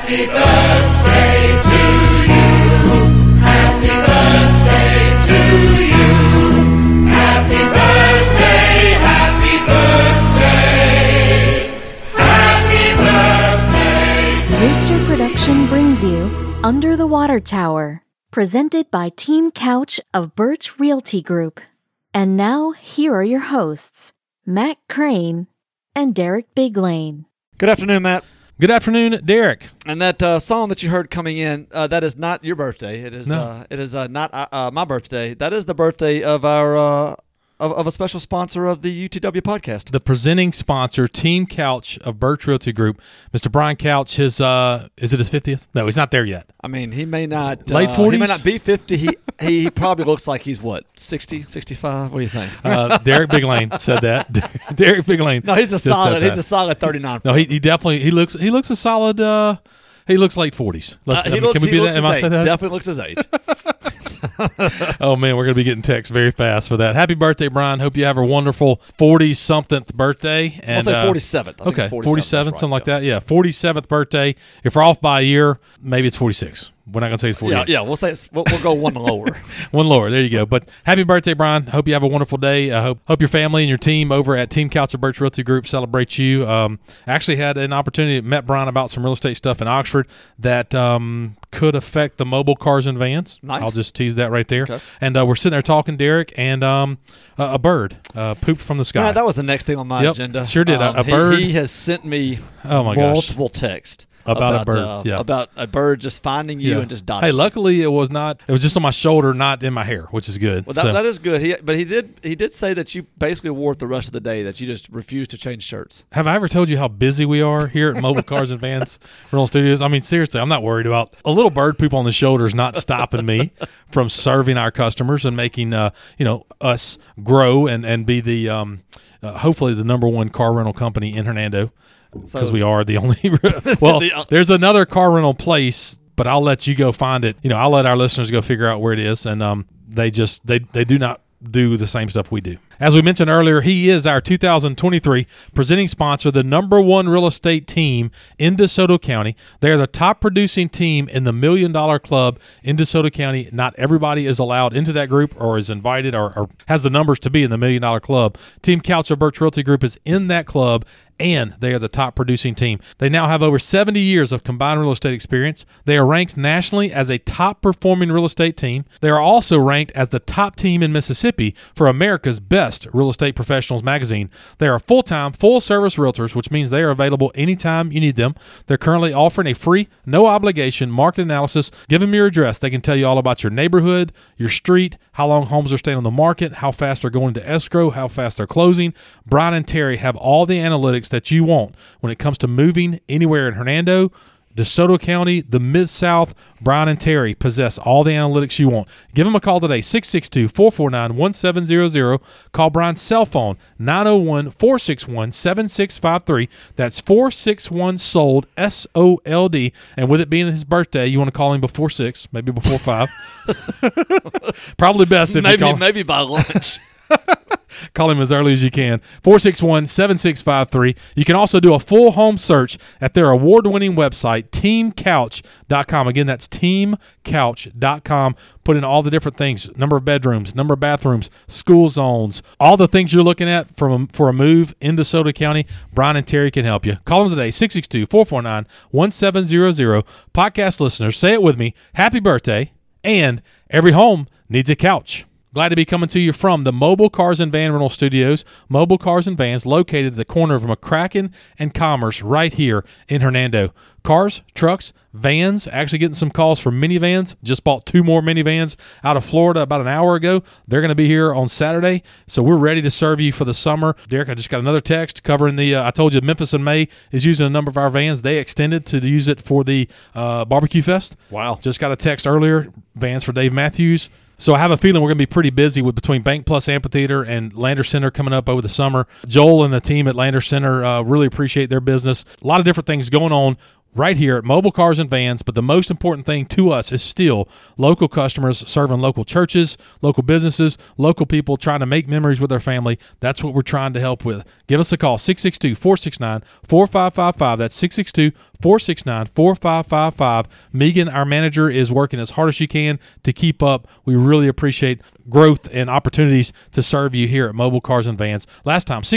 Happy birthday to you. Happy birthday to you. Happy birthday, happy birthday. Happy birthday. Rooster Production brings you Under the Water Tower, presented by Team Couch of Birch Realty Group. And now, here are your hosts, Matt Crane and Derek Biglane. Good afternoon, Matt. Good afternoon, Derek. And that song that you heard coming in, that is not your birthday. It is. It is not my birthday. That is the birthday of our of a special sponsor of the UTW podcast. The presenting sponsor, Team Couch of Birch Realty Group. Mr. Brian Couch, is it his 50th? No, he's not there yet. I mean, he may not. Late 40s? He may not be 50. He probably looks like he's, 60, 65? What do you think? Derek Biglane said that. Derek Biglane. No, he's a solid 39. No, he definitely, he looks a solid, he looks late 40s. He looks definitely looks his age. Oh, man, we're going to be getting texts very fast for that. Happy birthday, Brian. Hope you have a wonderful 40-something birthday. And, I'll say 47th. Okay, 47, something like that. Yeah, 47th birthday. If we're off by a year, maybe it's 46. We're not going to say it's 48. Yeah, we'll say we'll go one lower. One lower. There you go. But happy birthday, Brian. Hope you have a wonderful day. I hope your family and your team over at Team Couch of Birch Realty Group celebrate you. Actually had an opportunity, met Brian about some real estate stuff in Oxford that could affect the mobile cars and vans. Nice. I'll just tease that right there. Okay. And we're sitting there talking, Derek, and a bird pooped from the sky. Yeah, that was the next thing on my agenda. Sure did. A bird. He has sent me multiple texts. About a bird, yeah. About a bird just finding you and just dying. Hey, luckily it was not. It was just on my shoulder, not in my hair, which is good. Well, that is good. He did say that you basically wore it the rest of the day. That you just refused to change shirts. Have I ever told you how busy we are here at Mobile Cars and Vans Rental Studios? I mean, seriously, I'm not worried about a little bird poop on the shoulder is not stopping me from serving our customers and making us grow and be the hopefully the number one car rental company in Hernando. Because we are the only there's another car rental place, but I'll let you go find it. I'll let our listeners go figure out where it is, and they do not do the same stuff we do. As we mentioned earlier, he is our 2023 presenting sponsor, the number one real estate team in DeSoto County. They are the top producing team in the $1 Million Club in DeSoto County. Not everybody is allowed into that group or is invited or has the numbers to be in the $1 Million Club. Team Couch of Birch Realty Group is in that club, and they are the top producing team. They now have over 70 years of combined real estate experience. They are ranked nationally as a top performing real estate team. They are also ranked as the top team in Mississippi for America's Best Real Estate Professionals magazine. They are full-time, full-service realtors, which means they are available anytime you need them. They're currently offering a free, no-obligation market analysis. Give them your address. They can tell you all about your neighborhood, your street, how long homes are staying on the market, how fast they're going to escrow, how fast they're closing. Brian and Terry have all the analytics that you want when it comes to moving anywhere in Hernando, DeSoto County, the Mid-South. Brian and Terry possess all the analytics you want. Give them a call today, 662-449-1700. Call Brian's cell phone, 901-461-7653. That's 461-SOLD, S-O-L-D. And with it being his birthday, you want to call him before 6, maybe before 5. Probably best if you call him. Maybe by lunch. Call him as early as you can. 461-7653. You can also do a full home search at their award-winning website, teamcouch.com. Again, that's teamcouch.com. Put in all the different things, number of bedrooms, number of bathrooms, school zones, all the things you're looking at for a move in DeSoto County. Brian and Terry can help you. Call them today, 662-449-1700. Podcast listeners, say it with me. Happy birthday. And every home needs a couch. Glad to be coming to you from the Mobile Cars and Van Rental Studios. Mobile Cars and Vans located at the corner of McCracken and Commerce right here in Hernando. Cars, trucks, vans, actually getting some calls for minivans. Just bought 2 more minivans out of Florida about an hour ago. They're going to be here on Saturday, so we're ready to serve you for the summer. Derek, I just got another text covering the, I told you Memphis in May is using a number of our vans. They extended to use it for the Barbecue Fest. Wow. Just got a text earlier, vans for Dave Matthews. So I have a feeling we're going to be pretty busy between Bank Plus Amphitheater and Lander Center coming up over the summer. Joel and the team at Lander Center really appreciate their business. A lot of different things going on right here at Mobile Cars and Vans. But the most important thing to us is still local customers serving local churches, local businesses, local people trying to make memories with their family. That's what we're trying to help with. Give us a call, 662-469-4555. That's 662-469-4555. Megan, our manager, is working as hard as she can to keep up. We really appreciate growth and opportunities to serve you here at Mobile Cars and Vans. Last time,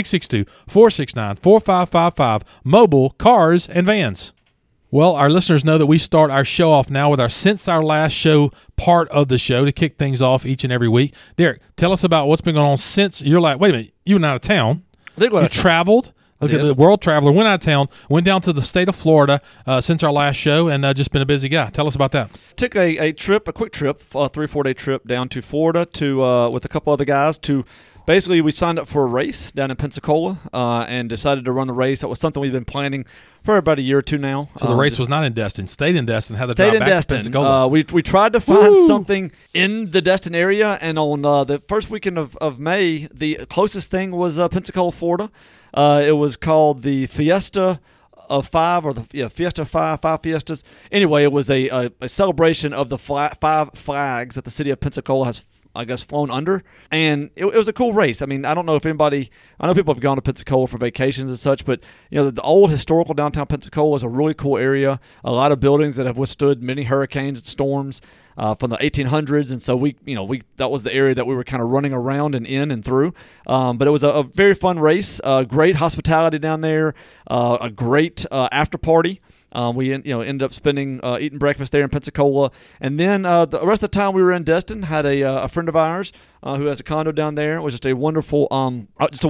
662-469-4555. Mobile Cars and Vans. Well, our listeners know that we start our show off now with our Since Our Last Show part of the show to kick things off each and every week. Derek, tell us about what's been going on since you're like, wait a minute, you went out of town. I think you traveled. Look at the World Traveler, went out of town, went down to the state of Florida since our last show, and just been a busy guy. Tell us about that. Took a quick trip, a 3-4 day trip down to Florida to with a couple other guys to basically we signed up for a race down in Pensacola and decided to run the race. That was something we've been planning for about a year or two now. So the race was not in Destin, stayed in Destin, had to drive back to Pensacola. We tried to find something in the Destin area, and on the first weekend of May, the closest thing was Pensacola, Florida. It was called the Fiesta of Five, or Fiesta of Five Fiestas. Anyway, it was a celebration of the 5 flags that the city of Pensacola has, I guess, flown under. And it was a cool race. I mean, I don't know if anybody – I know people have gone to Pensacola for vacations and such, but, the old historical downtown Pensacola is a really cool area. A lot of buildings that have withstood many hurricanes and storms from the 1800s. And so that was the area that we were kind of running around and in and through. But it was a very fun race, great hospitality down there, a great after party. We ended up eating breakfast there in Pensacola, and then the rest of the time we were in Destin. Had a friend of ours who has a condo down there. It was just a wonderful time.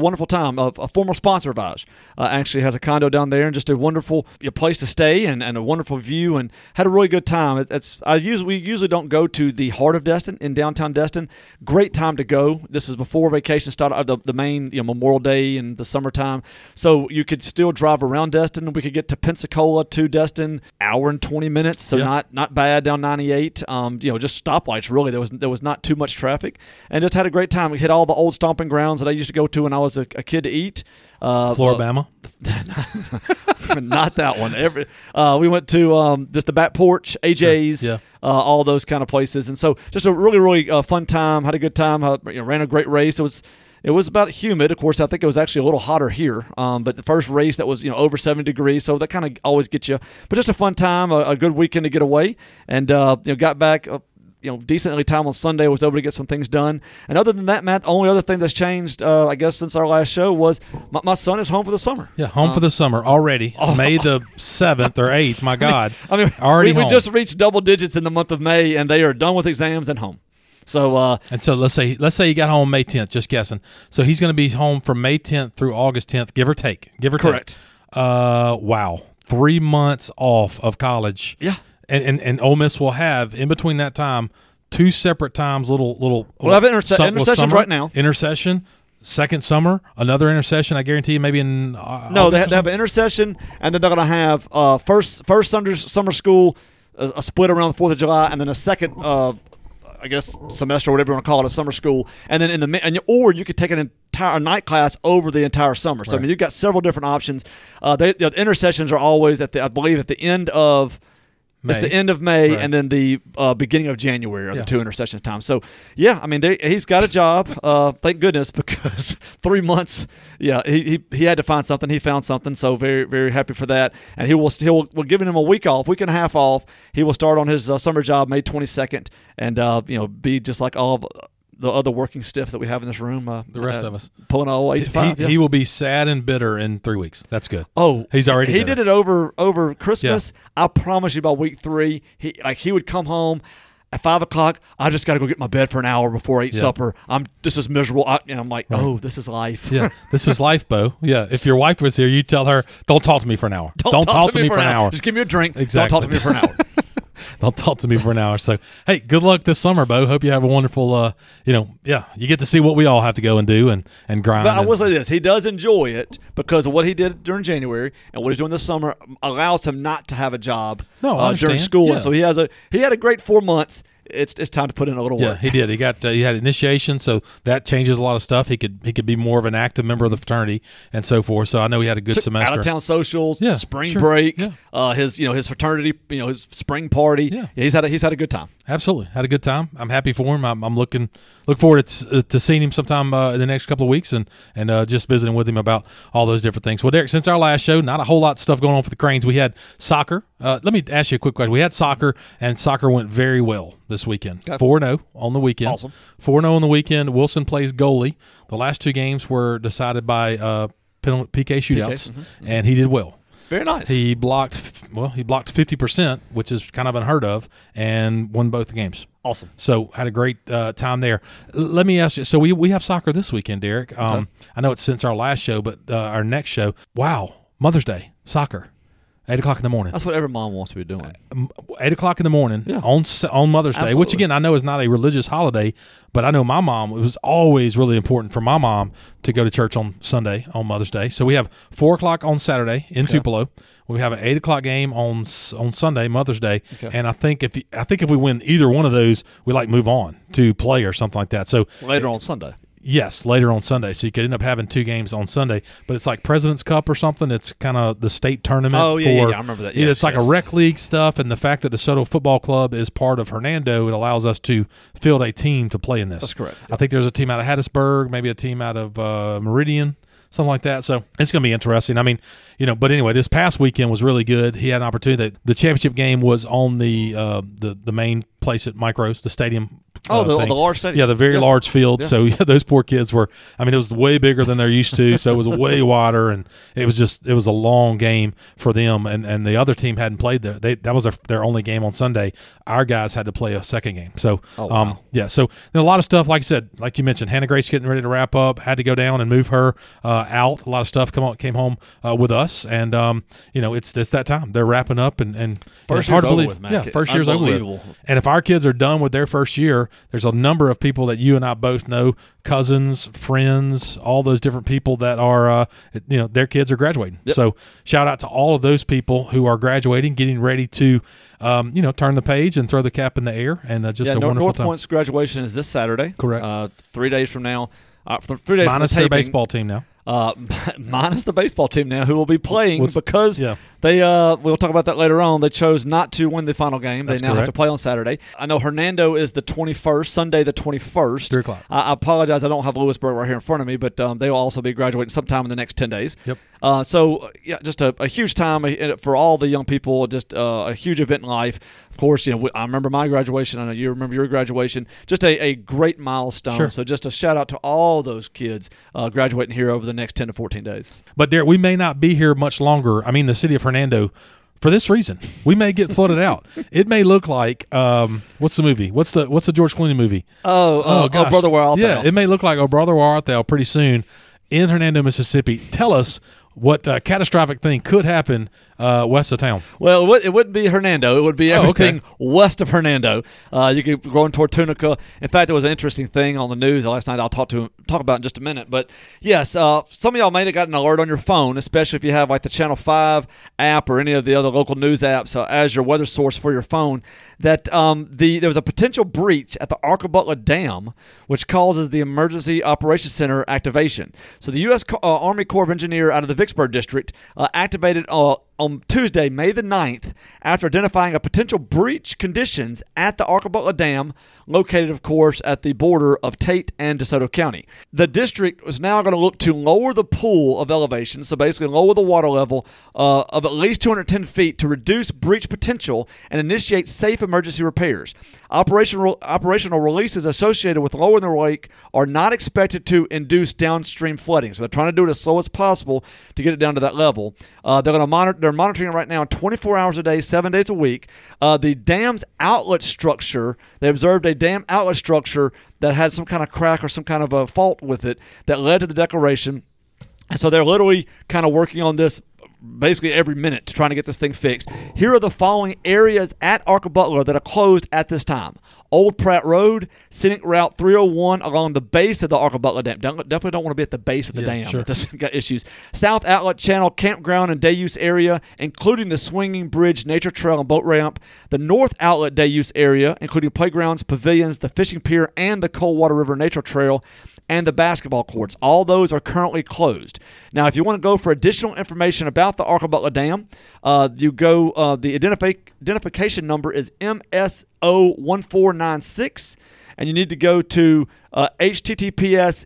A former sponsor of ours actually has a condo down there, and just a wonderful place to stay and a wonderful view, and had a really good time. We usually don't go to the heart of Destin in downtown Destin. Great time to go. This is before vacation started, the main Memorial Day and the summertime, so you could still drive around Destin. We could get to Pensacola to Destin, hour and 20 minutes, so not bad down 98. Just stoplights really. There was not too much traffic, and just had a great time. We hit all the old stomping grounds that I used to go to when I was a kid to eat. Floribama? Not that one. We went to just the back porch, AJ's, all those kind of places, and so just a really, really fun time. Had a good time. Ran a great race. It was about humid. Of course, I think it was actually a little hotter here. But the first race that was over 70 degrees, so that kind of always gets you. But just a fun time, a good weekend to get away, and got back. Decently time on Sunday. Was able to get some things done. And other than that, Matt, the only other thing that's changed, I guess, since our last show was my son is home for the summer. Yeah, home for the summer already. May the 7th or 8th. My God, we just reached double digits in the month of May, and they are done with exams and home. So so let's say you got home May 10th, just guessing. So he's going to be home from May 10th through August 10th, give or take. Correct. Wow, 3 months off of college. Yeah. And Ole Miss will have in between that time 2 separate times little. We'll have intercessions right now. Intercession. Second summer, another intercession. I guarantee you, maybe in they have an intercession, and then they're going to have first summer school, a split around the 4th of July, and then a second semester or whatever you want to call it, of summer school, and then or you could take an entire night class over the entire summer. So right. you've got several different options. The intercessions are always I believe at the end of May. It's the end of May, right. And then the beginning of January are the 2 intercession times. So, he's got a job, thank goodness, because 3 months, he had to find something. He found something, so very, very happy for that. And we're giving him a week and a half off. He will start on his summer job May 22nd and, be just like all of the other working stiffs that we have in this room. The rest of us. Pulling all 8 to 5. He will be sad and bitter in 3 weeks. That's good. Oh, he's already He did it over Christmas. Yeah. I promise you by week 3, he would come home at 5 o'clock. I just got to go get my bed for an hour before I eat supper. This is miserable. I'm like, oh, this is life. Yeah, this is life, Bo. Yeah, if your wife was here, you'd tell her, don't talk to me for an hour. Don't talk to me for an hour. Just give me a drink. Exactly. Don't talk to me for an hour. Don't talk to me for an hour. So, hey, good luck this summer, Bo. Hope you have a wonderful, you get to see what we all have to go and do and grind. But I will say this. He does enjoy it because of what he did during January, and what he's doing this summer allows him not to have a job during school. Yeah. And so he had a great 4 months. it's time to put in a little Yeah, work. he did. He had initiation, so that changes a lot of stuff. He could be more of an active member of the fraternity and so forth. So I know he had a good semester. Out of town socials, Yeah, spring sure. break, Yeah. his fraternity, his spring party. Yeah. He's had a good time. Absolutely, had a good time. I'm happy for him. I'm look forward to seeing him sometime in the next couple of weeks and just visiting with him about all those different things. Well, Derek, since our last show, not a whole lot of stuff going on for the Cranes. We had soccer. Let me ask you a quick question. We had soccer, and soccer went very well this weekend. 4-0 on the weekend. Awesome. 4-0 on the weekend. Wilson plays goalie. The last two games were decided by PK shootouts, and he did well. Very nice. He blocked 50%, which is kind of unheard of, and won both the games. Awesome. So had a great time there. Let me ask you. So we have soccer this weekend, Derek. I know it's since our last show, but our next show. Wow, Mother's Day soccer, 8:00 in the morning. That's what every mom wants to be doing. 8:00 in the morning on Mother's Day, which Absolutely. again I know is not a religious holiday, but I know my mom. It was always really important for my mom to go to church on Sunday on Mother's Day. So we have 4:00 on Saturday in Tupelo. We have an 8:00 game on Sunday, Mother's Day, and I think if we win either one of those, we move on to play or something like that. So Later on Sunday. Yes, later on Sunday. So you could end up having two games on Sunday, but it's like President's Cup or something. It's kind of the state tournament. Oh, yeah, I remember that. It's like a rec league stuff, and the fact that DeSoto Football Club is part of Hernando, it allows us to field a team to play in this. That's correct. I think there's a team out of Hattiesburg, maybe a team out of Meridian, something like that. So it's going to be interesting. I mean, but anyway, this past weekend was really good. He had an opportunity. The championship game was on the main place at Micros, the stadium. The thing. large stadium. Yeah, the very large field. Yeah. So those poor kids were. I mean, it was way bigger than they're used to. So it was way wider, and it was a long game for them. And the other team hadn't played there. That was their only game on Sunday. Our guys had to play a second game. So yeah. So a lot of stuff, like I said, like you mentioned, Hannah Grace getting ready to wrap up. Had to go down and move her out. A lot of stuff came home with us, and it's that time. They're wrapping up, and First it's hard to year's over believe. with, Mac. Yeah, first year's over with. Unbelievable. And if our kids are done with their first year, there's a number of people that you and I both know, cousins, friends, all those different people that are, their kids are graduating. Yep. So shout out to all of those people who are graduating, getting ready to, turn the page and throw the cap in the air, and just a wonderful North time. Point's graduation is this Saturday. Correct. 3 days from now. 3 days Minus from the their taping, baseball team now. minus the baseball team now, who will be playing What's- because yeah. they we'll talk about that later on. They chose not to win the final game. That's they now have correct. to play on Saturday. I know Hernando is the 21st, Sunday the 21st. 3 o'clock. I apologize, I don't have Lewisburg right here in front of me, but they will also be graduating sometime in the next 10 days. Yep. Just a huge time for all the young people, just a huge event in life. Of course, I remember my graduation. I know you remember your graduation. Just a great milestone. Sure. So just a shout out to all those kids graduating here over the next 10 to 14 days. But Derek, we may not be here much longer. I mean, the city of Hernando, for this reason, we may get flooded out. It may look like what's the movie? What's the George Clooney movie? Oh, gosh. Brother, Where Art Thou? Yeah, it may look like Brother, Where Art Thou pretty soon in Hernando, Mississippi. Tell us what catastrophic thing could happen west of town. Well, it wouldn't be Hernando. It would be everything west of Hernando. You could go toward Tunica. In fact, there was an interesting thing on the news last night I'll talk about in just a minute. But, yes, some of y'all may have got an alert on your phone, especially if you have like the Channel 5 app or any of the other local news apps as your weather source for your phone, that there was a potential breach at the Arkabutla Dam, which causes the Emergency Operations Center activation. So the U.S. Army Corps of Engineers out of the Vicksburg District activated on Tuesday, May the 9th, after identifying a potential breach conditions at the Arkabutla Dam, located, of course, at the border of Tate and DeSoto County. The district was now going to look to lower the pool of elevation, so basically lower the water level of at least 210 feet to reduce breach potential and initiate safe emergency repairs. Operational releases associated with lowering the lake are not expected to induce downstream flooding, so they're trying to do it as slow as possible to get it down to that level. They're monitoring it right now 24 hours a day, 7 days a week. The dam's outlet structure, they observed a dam outlet structure that had some kind of crack or some kind of a fault with it that led to the declaration. And so they're literally kind of working on this basically every minute trying to get this thing fixed. Here are the following areas at Arca Butler that are closed at this time. Old Pratt Road, Scenic Route 301 along the base of the Arca Butler Dam. Definitely don't want to be at the base of the dam sure. if this got issues. South Outlet Channel, Campground and Day Use area, including the Swinging Bridge Nature Trail and Boat Ramp. The North Outlet Day Use area, including playgrounds, pavilions, the fishing pier, and the Coldwater River Nature Trail, and the basketball courts. All those are currently closed. Now, if you want to go for additional information about the Arca Butler Dam, you go, the identification number is MSO1496, and you need to go to https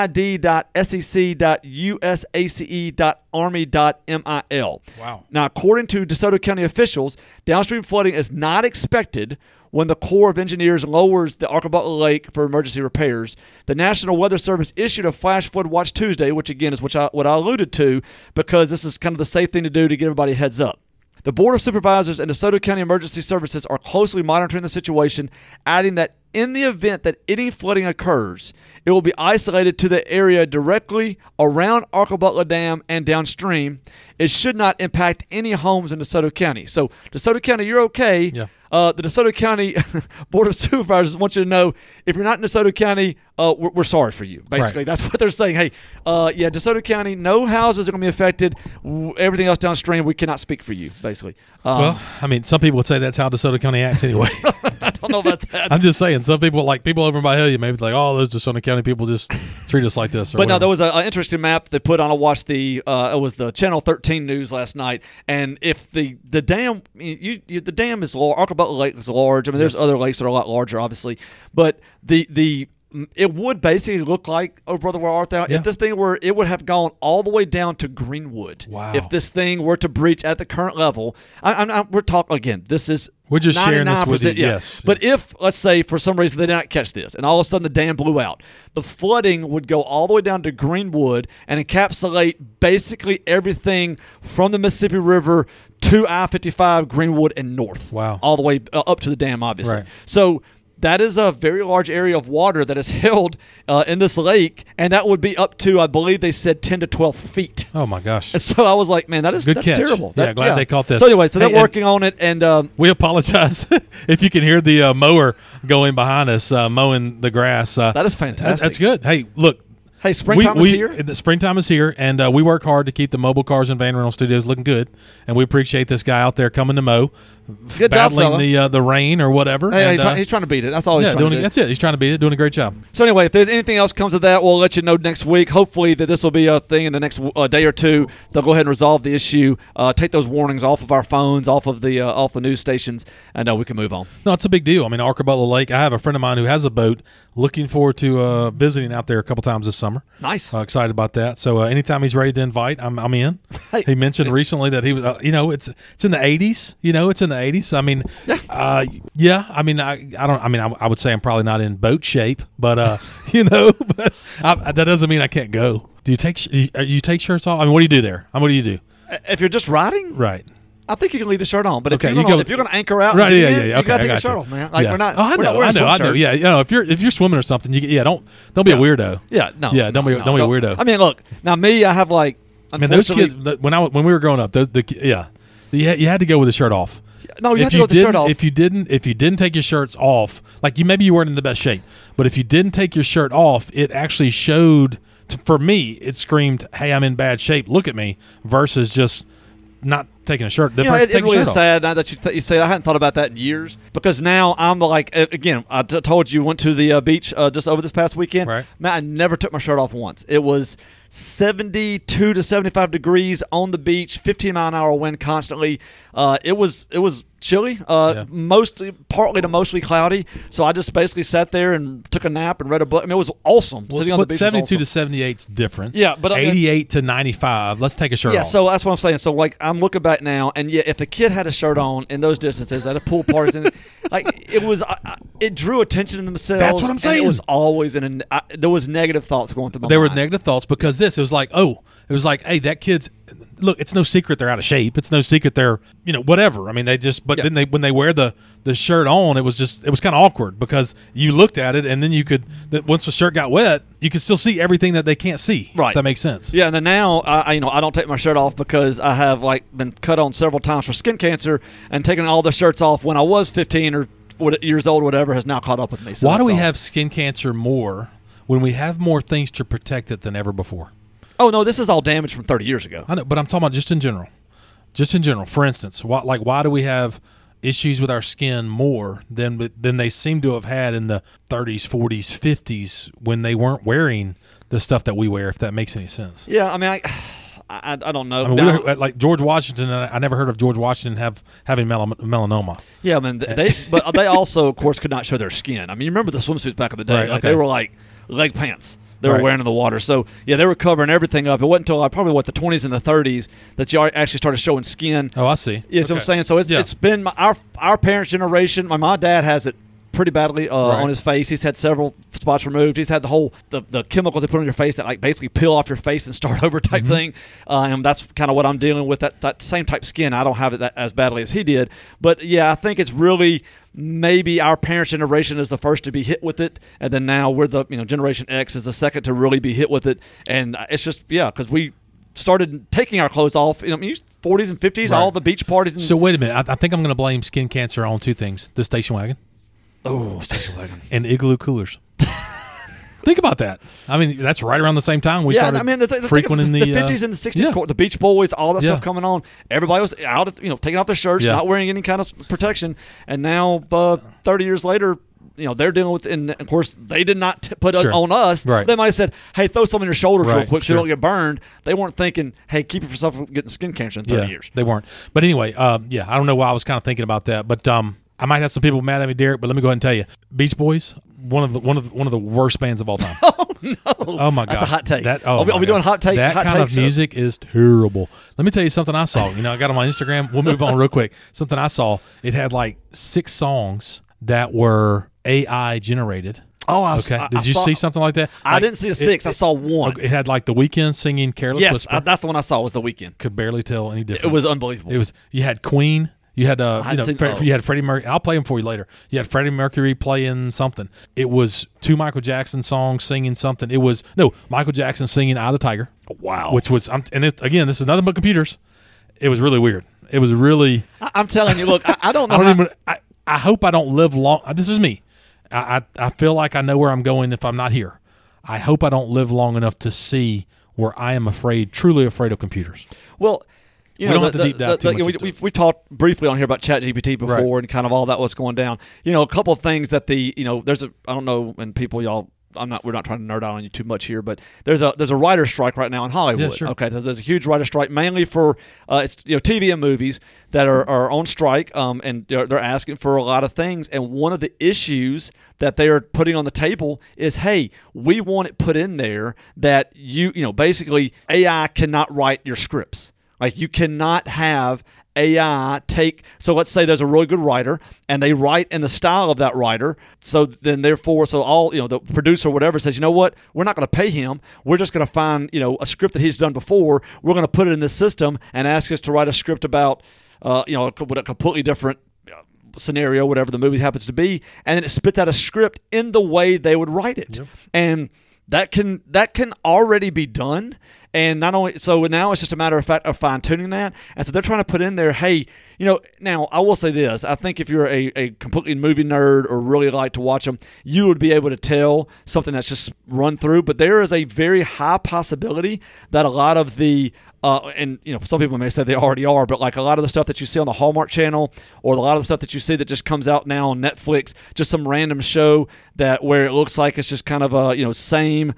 nid.sec.usace.army.mil. Wow. Now, according to DeSoto County officials, downstream flooding is not expected when the Corps of Engineers lowers the Arca Butler Lake for emergency repairs. The National Weather Service issued a flash flood watch Tuesday, which again is what I alluded to, because this is kind of the safe thing to do to give everybody a heads up. The Board of Supervisors and DeSoto County Emergency Services are closely monitoring the situation, adding that in the event that any flooding occurs, it will be isolated to the area directly around Arca Butler Dam and downstream. It should not impact any homes in DeSoto County. So, DeSoto County, you're okay. Yeah. The DeSoto County Board of Supervisors want you to know, if you're not in DeSoto County, we're sorry for you. Basically, Right. That's what they're saying. Hey, DeSoto County, no houses are going to be affected. Everything else downstream, we cannot speak for you, basically. Well, I mean, some people would say that's how DeSoto County acts anyway. I don't know about that. I'm just saying, some people, like people over in Byhalia, maybe like, oh, those DeSoto County people just treat us like this. Or But no, whatever. there was an interesting map they put on. I watched it was the Channel 13 news last night, and if the dam, the dam is large, Arca Butler Lake is large. I mean, there's other lakes that are a lot larger, obviously, but it would basically look like Brother Where Art Thou? Yeah. If this thing were, it would have gone all the way down to Greenwood. Wow. If this thing were to breach at the current level, we're talking again. This is We're just sharing this with you, 99%, yeah. yes. But if, let's say, for some reason they did not catch this, and all of a sudden the dam blew out, the flooding would go all the way down to Greenwood and encapsulate basically everything from the Mississippi River to I-55, Greenwood, and north. Wow. All the way up to the dam, obviously. Right. So that is a very large area of water that is held in this lake, and that would be up to, I believe they said, 10 to 12 feet. Oh my gosh. And so I was like, man, that's Good catch. terrible. Yeah, glad they caught this. So anyway, they're Hey, working on it, and We apologize if you can hear the mower going behind us, mowing the grass. that is fantastic. That's good. Hey, look. Hey, springtime is here. The springtime is here, and we work hard to keep the Mobile Cars and Van Rental Studios looking good, and we appreciate this guy out there coming to mow, Good job, battling fella. the rain or whatever. Hey, and, he's trying to beat it. That's all he's yeah, trying to do. that's it. He's trying to beat it, doing a great job. So anyway, if there's anything else comes of that, we'll let you know next week. Hopefully that this will be a thing in the next day or two. They'll go ahead and resolve the issue, take those warnings off of our phones, off the news stations, and we can move on. No, it's a big deal. I mean, Arca Butler Lake, I have a friend of mine who has a boat, looking forward to visiting out there a couple times this summer. Nice. Excited about that. So anytime he's ready to invite, I'm in. Hey. He mentioned recently that he was, it's in the 80s. It's in the 80s. I mean, yeah. I mean, I would say I'm probably not in boat shape, but but that doesn't mean I can't go. Do you take shirts off? I mean, what do you do there? What do you do? If you're just riding, Right. I think you can leave the shirt on. But Okay, if you you're going to anchor out, Right, and yeah, get yeah, in, yeah. you Okay, got to I take your got shirt you. off, man. Like Yeah. we're not. Oh, I we're not know, wearing I swim know. shirts. Yeah. If you're swimming or something, don't be a weirdo. Yeah, no. Yeah, don't be a weirdo. I mean, look, now me, I have like. I mean, those unfortunately- kids when we were growing up, you had to go with the shirt off. No, you have to go with the shirt off. If you didn't take your shirts off, like maybe you weren't in the best shape, but if you didn't take your shirt off, it actually showed. For me, it screamed, "Hey, I'm in bad shape. Look at me." Versus just not taking a shirt. It really is sad now that you say I hadn't thought about that in years, because now I'm like, again, I told you went to the beach just over this past weekend. Right. Man, I never took my shirt off once. It was 72 to 75 degrees on the beach, 15-mile-an-hour wind constantly. It was chilly, partly to mostly cloudy. So I just basically sat there and took a nap and read a book. I mean, it was awesome. Sitting on the beach was 72 awesome. to 78 is different. Yeah, but I mean- 88 to 95. Let's take a shirt Yeah, off. so that's what I'm saying. So like I'm looking back now, and yeah, if a kid had a shirt on in those distances at a pool party, like it was, it drew attention to themselves. That's what I'm and saying. it was always there was negative thoughts going through my There were mind. negative thoughts because it was like, oh, It was like, hey, that kid's look. It's no secret they're out of shape. It's no secret they're whatever. I mean, they just then when they wear the shirt on, it was kind of awkward because you looked at it and then you could once the shirt got wet, you could still see everything that they can't see. Right. If that makes sense. Yeah, and then now I don't take my shirt off because I have been cut on several times for skin cancer, and taking all the shirts off when I was 15 or years old, whatever, has now caught up with me. So why do we have skin cancer more when we have more things to protect it than ever before? Oh no, this is all damage from 30 years ago. I know, but I'm talking about just in general. Just in general. For instance, why do we have issues with our skin more than they seem to have had in the 30s, 40s, 50s when they weren't wearing the stuff that we wear? If that makes any sense. Yeah, I mean, I don't know. I mean, like George Washington, I never heard of George Washington having melanoma. Yeah, I mean, but they also, of course, could not show their skin. I mean, you remember the swimsuits back in the day? Right, They were like leg pants. They were wearing in the water. So, yeah, they were covering everything up. It wasn't until probably the 20s and the 30s that you actually started showing skin. Oh, I see. Yeah, so I'm saying. So it's been our parents' generation. My dad has it pretty badly on his face. He's had several spots removed. He's had the chemicals they put on your face that basically peel off your face and start over type thing. And that's kind of what I'm dealing with, that same type of skin. I don't have it as badly as he did. But, yeah, I think it's really maybe our parents' generation is the first to be hit with it, and then now we're the Generation X is the second to really be hit with it. And it's just, because we started taking our clothes off, 40s and 50s, all the beach parties. So wait a minute. I think I'm going to blame skin cancer on two things: the station wagon. Oh, station wagon. And igloo coolers. Think about that. I mean, that's right around the same time we started frequenting the 50s and the 60s, the Beach Boys, all that stuff coming on. Everybody was out, taking off their shirts, not wearing any kind of protection. And now, 30 years later, they're dealing with, and of course, they did not put it on us. Right. They might have said, hey, throw some on your shoulders real quick so you don't get burned. They weren't thinking, hey, keep yourself from getting skin cancer in 30 years. They weren't. But anyway, I don't know why I was kind of thinking about that. But I might have some people mad at me, Derek, but let me go ahead and tell you. Beach Boys, one of the worst bands of all time. Oh no! Oh my god, that's a hot take. Are we doing hot take? That kind of music is terrible. Let me tell you something I saw. I got on my Instagram. We'll move on real quick. Something I saw. It had like 6 songs that were AI generated. Oh, okay. Did you see something like that? I didn't see 6. I saw 1. It had like The Weeknd singing "Careless Whisper." Yes, that's the one I saw. Was The Weeknd. Could barely tell any difference. It was unbelievable. You had Queen. You had you had Freddie Mercury. I'll play them for you later. You had Freddie Mercury playing something. It was 2 Michael Jackson songs singing something. It was Michael Jackson singing "Eye of the Tiger." Wow. Which was again, this is nothing but computers. It was really weird. It was really. I'm telling you. Look, I don't know. I hope I don't live long. This is me. I feel like I know where I'm going if I'm not here. I hope I don't live long enough to see where I am truly afraid of computers. Well. We don't have to deep dive too much. We've talked briefly on here about ChatGPT before and kind of all that what's going down. A couple of things that there's I don't know, and people we're not trying to nerd out on you too much here, but there's a writer's strike right now in Hollywood. Yeah, sure. Okay, there's a huge writer's strike mainly for it's TV and movies that are on strike, and they're asking for a lot of things. And one of the issues that they are putting on the table is, hey, we want it put in there that basically AI cannot write your scripts. Like, you cannot have AI so let's say there's a really good writer and they write in the style of that writer. So then therefore, all, the producer or whatever says, you know what, we're not going to pay him. We're just going to find, a script that he's done before. We're going to put it in this system and ask us to write a script about, a completely different scenario, whatever the movie happens to be. And then it spits out a script in the way they would write it. Yep. And that can already be done. And not only so now it's just a matter of fact of fine tuning that. And so they're trying to put in there, hey, now I will say this. I think if you're a completely movie nerd or really like to watch them, you would be able to tell something that's just run through. But there is a very high possibility that a lot of the and some people may say they already are, but like a lot of the stuff that you see on the Hallmark Channel or a lot of the stuff that you see that just comes out now on Netflix, just some random show where it looks like it's just kind of a same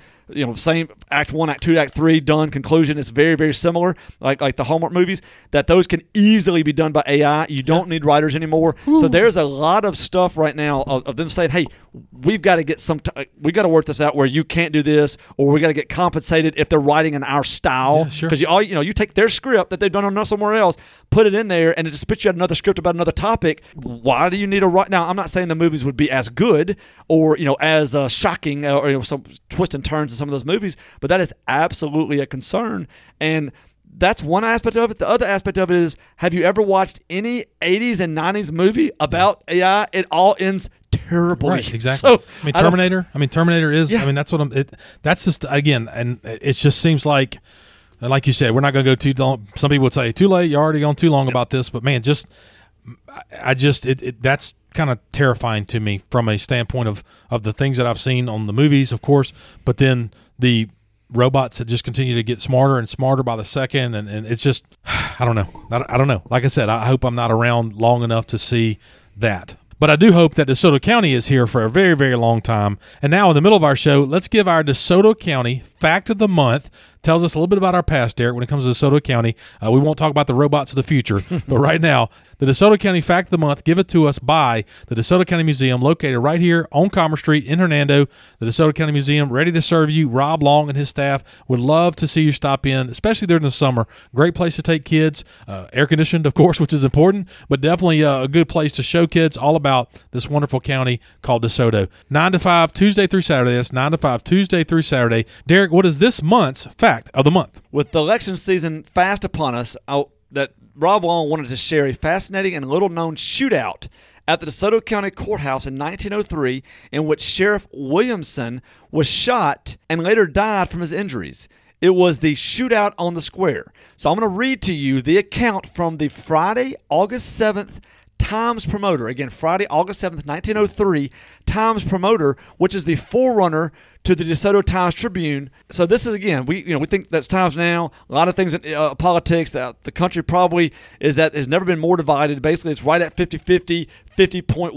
act 1, act 2, act 3 done conclusion. It's very, very similar, like the Hallmark movies. That those can easily be done by AI. You don't need writers anymore. Ooh. So there's a lot of stuff right now of them saying, hey, we've got to get we got to work this out where you can't do this, or we got to get compensated if they're writing in our style. Yeah, sure. Because you take their script that they've done somewhere else, put it in there, and it just spits you out another script about another topic. Why do you need to write? Now, I'm not saying the movies would be as good or as shocking or some twists and turns in some of those movies, but that is absolutely a concern. And that's one aspect of it. The other aspect of it is, have you ever watched any 80s and 90s movie about AI? It all ends terribly. Right, exactly. So, Terminator. Terminator is. Yeah. That's what that's just, again, and it just seems like you said, we're not going to go too long. Some people would say too late. You already gone too long about this, but man, that's kind of terrifying to me from a standpoint of the things that I've seen on the movies, of course, but then the robots that just continue to get smarter and smarter by the second, and it's just, I don't know. I don't know. Like I said, I hope I'm not around long enough to see that. But I do hope that DeSoto County is here for a very, very long time. And now in the middle of our show, let's give our DeSoto County Fact of the Month. Tells us a little bit about our past, Derek, when it comes to DeSoto County. We won't talk about the robots of the future, but right now, the DeSoto County Fact of the Month, give it to us by the DeSoto County Museum, located right here on Commerce Street in Hernando. The DeSoto County Museum, ready to serve you. Rob Long and his staff would love to see you stop in, especially during the summer. Great place to take kids. Air-conditioned, of course, which is important, but definitely a good place to show kids all about this wonderful county called DeSoto. 9 to 5, Tuesday through Saturday. That's 9 to 5, Tuesday through Saturday. Derek, what is this month's Fact of the Month? With the election season fast upon us, that Rob Long wanted to share a fascinating and little-known shootout at the DeSoto County Courthouse in 1903 in which Sheriff Williamson was shot and later died from his injuries. It was the shootout on the square. So I'm going to read to you the account from the Friday, August 7th Times Promoter. Again, Friday, August 7th, 1903, Times Promoter, which is the forerunner to the DeSoto Times Tribune. So this is, again, we think that's Times Now. A lot of things in politics, that the country probably has never been more divided. Basically, it's right at 50-50, 50.1,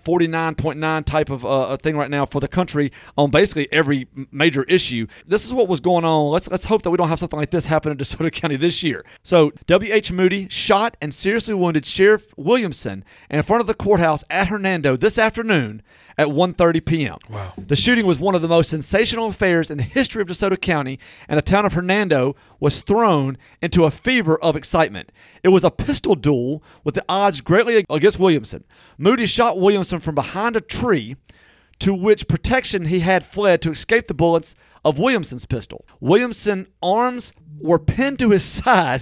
49.9 type of thing right now for the country on basically every major issue. This is what was going on. Let's hope that we don't have something like this happen in DeSoto County this year. So W.H. Moody shot and seriously wounded Sheriff Williamson in front of the courthouse at Hernando this afternoon at 1:30 p.m. Wow. The shooting was one of the most sensational affairs in the history of DeSoto County, and the town of Hernando was thrown into a fever of excitement. It was a pistol duel with the odds greatly against Williamson. Moody shot Williamson from behind a tree, to which protection he had fled to escape the bullets of Williamson's pistol. Williamson's arms were pinned to his side,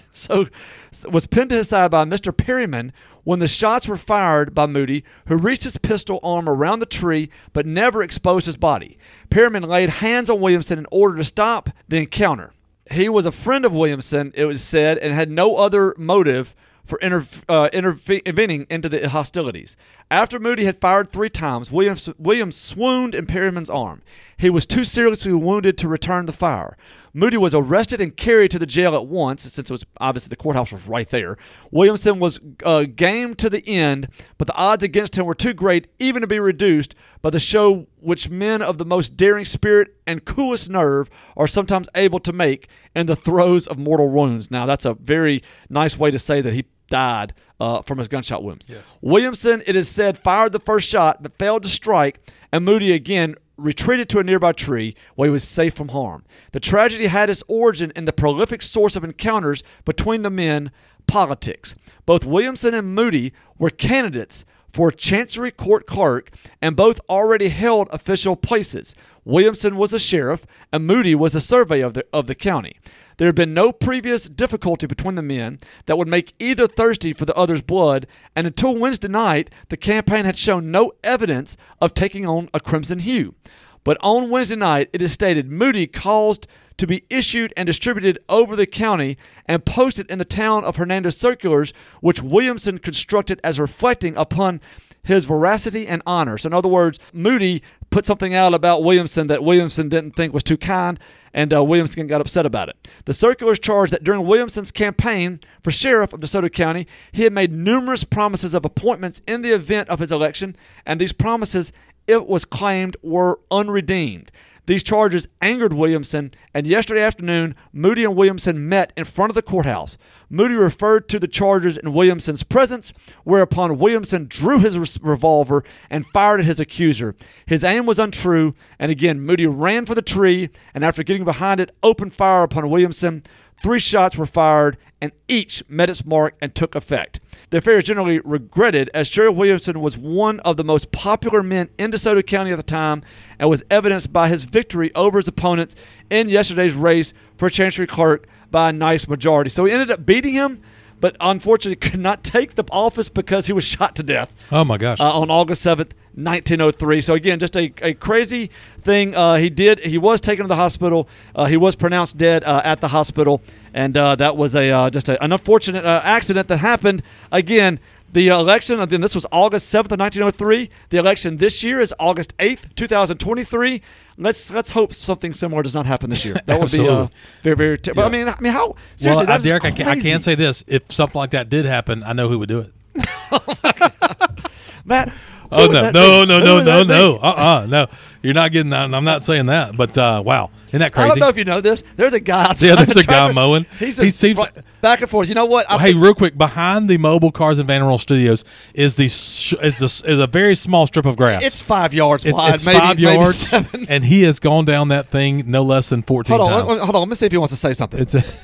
was pinned to his side by Mr. Perryman when the shots were fired by Moody, who reached his pistol arm around the tree but never exposed his body. Perryman laid hands on Williamson in order to stop the encounter. He was a friend of Williamson, it was said, and had no other motive for intervening into the hostilities. After Moody had fired 3 times, Williams swooned in Perryman's arm. He was too seriously wounded to return the fire. Moody was arrested and carried to the jail at once, since it was obviously the courthouse was right there. Williamson was game to the end, but the odds against him were too great even to be reduced by the show which men of the most daring spirit and coolest nerve are sometimes able to make in the throes of mortal wounds. Now, that's a very nice way to say that he died from his gunshot wounds. Yes. Williamson, it is said, fired the first shot but failed to strike, and Moody again retreated to a nearby tree where he was safe from harm. The tragedy had its origin in the prolific source of encounters between the men, politics. Both Williamson and Moody were candidates for Chancery Court clerk, and both already held official places. Williamson was a sheriff, and Moody was a surveyor of the county. There had been no previous difficulty between the men that would make either thirsty for the other's blood, and until Wednesday night, the campaign had shown no evidence of taking on a crimson hue. But on Wednesday night, it is stated Moody caused to be issued and distributed over the county and posted in the town of Hernando circulars, which Williamson constructed as reflecting upon his veracity and honor. So in other words, Moody put something out about Williamson that Williamson didn't think was too kind, and Williamson got upset about it. The circulars charged that during Williamson's campaign for sheriff of DeSoto County, he had made numerous promises of appointments in the event of his election, and these promises, it was claimed, were unredeemed. These charges angered Williamson, and yesterday afternoon, Moody and Williamson met in front of the courthouse. Moody referred to the charges in Williamson's presence, whereupon Williamson drew his revolver and fired at his accuser. His aim was untrue, and again, Moody ran for the tree, and after getting behind it, opened fire upon Williamson. 3 shots were fired, and each met its mark and took effect. The affair is generally regretted, as Sheriff Williamson was one of the most popular men in DeSoto County at the time and was evidenced by his victory over his opponents in yesterday's race for Chancery Clerk by a nice majority. So he ended up beating him, but unfortunately could not take the office because he was shot to death. Oh, my gosh. On August 7th, 1903. So again, just a crazy thing. He was taken to the hospital. He was pronounced dead at the hospital, and that was just an unfortunate accident that happened. Again, the election, then this was August 7th of 1903. The election this year is August 8th, 2023. Let's hope something similar does not happen this year. That would be very, very terrible. Yeah. I mean, how seriously? Well, That Derek, is I can say this: if something like that did happen, I know who would do it. Matt. Oh no! You're not getting that. I'm not saying that. But wow, isn't that crazy? I don't know if you know this. There's a guy outside. Yeah, there's the a guy traffic. mowing. He seems back and forth. You know what? Hey, real quick, behind the Mobile Cars and Van Roll Studios is a very small strip of grass. It's 5 yards wide. It's maybe, 5 maybe yards, 7. and he has gone down that thing no less than 14 Hold times. on. Let me see if he wants to say something.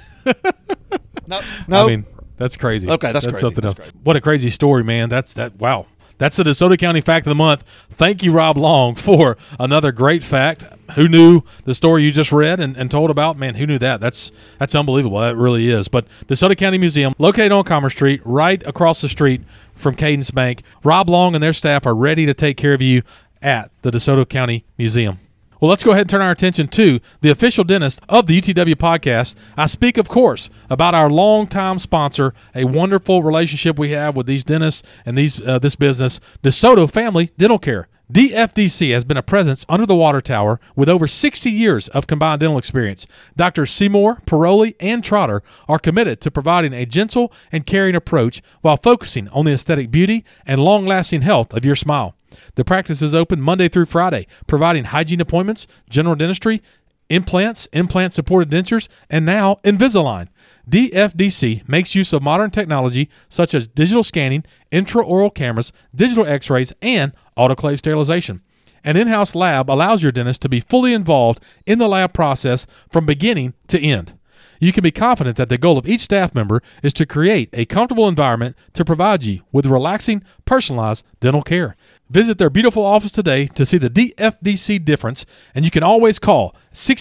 No. I mean, that's crazy. Okay, that's crazy. Something That's else. crazy. What a crazy story, man. Wow. That's the DeSoto County Fact of the Month. Thank you, Rob Long, for another great fact. Who knew the story you just read and told about? Man, who knew that? That's unbelievable. That really is. But DeSoto County Museum, located on Commerce Street, right across the street from Cadence Bank. Rob Long and their staff are ready to take care of you at the DeSoto County Museum. Well, let's go ahead and turn our attention to the official dentist of the UTW podcast. I speak, of course, about our longtime sponsor, a wonderful relationship we have with these dentists and this business, DeSoto Family Dental Care. DFDC has been a presence under the water tower with over 60 years of combined dental experience. Drs. Seymour, Paroli, and Trotter are committed to providing a gentle and caring approach while focusing on the aesthetic beauty and long-lasting health of your smile. The practice is open Monday through Friday, providing hygiene appointments, general dentistry, implants, implant-supported dentures, and now Invisalign. DFDC makes use of modern technology such as digital scanning, intraoral cameras, digital x-rays, and autoclave sterilization. An in-house lab allows your dentist to be fully involved in the lab process from beginning to end. You can be confident that the goal of each staff member is to create a comfortable environment to provide you with relaxing, personalized dental care. Visit their beautiful office today to see the DFDC difference, and you can always call